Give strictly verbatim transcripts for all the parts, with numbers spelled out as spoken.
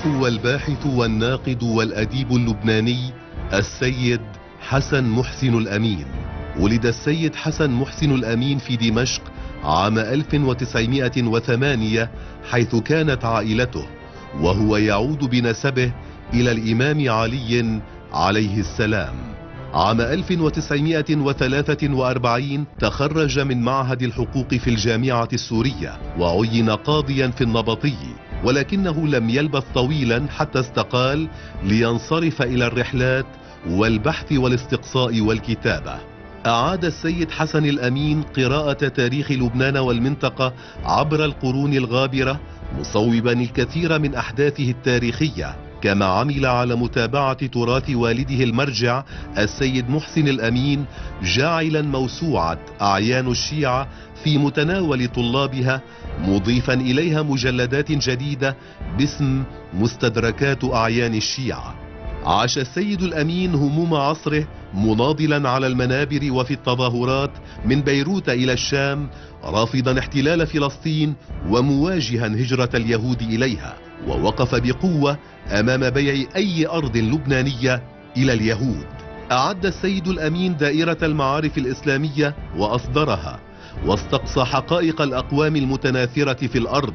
الشيخ والباحث والناقد والأديب اللبناني السيد حسن محسن الأمين. ولد السيد حسن محسن الأمين في دمشق عام ألف وتسعمائة وثمانية، حيث كانت عائلته، وهو يعود بنسبه إلى الإمام علي عليه السلام. عام ألف وتسعمائة وثلاثة وأربعين تخرج من معهد الحقوق في الجامعة السورية، وعين قاضيا في النبطي، ولكنه لم يلبث طويلا حتى استقال لينصرف إلى الرحلات والبحث والاستقصاء والكتابة. أعاد السيد حسن الأمين قراءة تاريخ لبنان والمنطقة عبر القرون الغابرة، مصوبا الكثير من أحداثه التاريخية، كما عمل على متابعة تراث والده المرجع السيد محسن الأمين، جاعلا موسوعة أعيان الشيعة في متناول طلابها، مضيفا إليها مجلدات جديدة باسم مستدركات أعيان الشيعة. عاش السيد الأمين هموم عصره، مناضلا على المنابر وفي التظاهرات من بيروت إلى الشام، رافضا احتلال فلسطين ومواجها هجرة اليهود إليها، ووقف بقوة أمام بيع أي أرض لبنانية إلى اليهود. أعد السيد الأمين دائرة المعارف الإسلامية وأصدرها، واستقصى حقائق الأقوام المتناثرة في الأرض،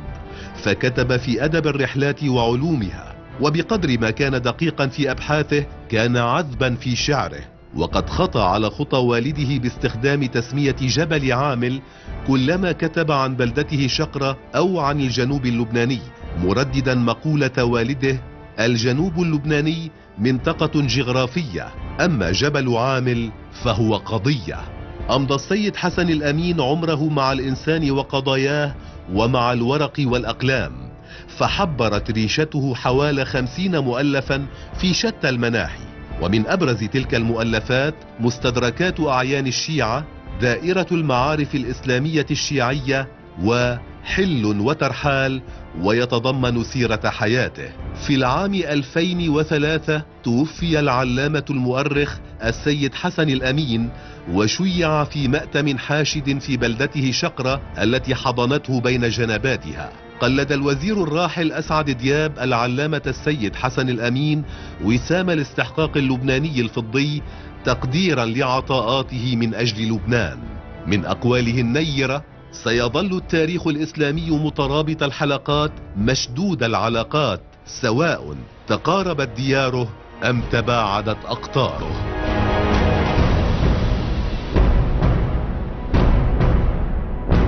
فكتب في أدب الرحلات وعلومها. وبقدر ما كان دقيقا في أبحاثه كان عذبا في شعره، وقد خطى على خطى والده باستخدام تسمية جبل عامل كلما كتب عن بلدته شقرة أو عن الجنوب اللبناني، مرددا مقولة والده: الجنوب اللبناني منطقة جغرافية، أما جبل عامل فهو قضية. أمضى السيد حسن الأمين عمره مع الإنسان وقضاياه ومع الورق والأقلام، فحبرت ريشته حوالي خمسين مؤلفا في شتى المناحي، ومن أبرز تلك المؤلفات مستدركات أعيان الشيعة، دائرة المعارف الإسلامية الشيعية، وحل وترحال، ويتضمن سيرة حياته. في العام ألفين وثلاثة توفي العلامة المؤرخ السيد حسن الأمين، وشيع في مأتم حاشد في بلدته شقرة التي حضنته بين جنباتها. قلد الوزير الراحل أسعد دياب العلامة السيد حسن الأمين وسام الاستحقاق اللبناني الفضي، تقديرا لعطاءاته من أجل لبنان. من أقواله النيرة: سيظل التاريخ الإسلامي مترابط الحلقات مشدود العلاقات، سواء تقاربت دياره أم تباعدت أقطاره.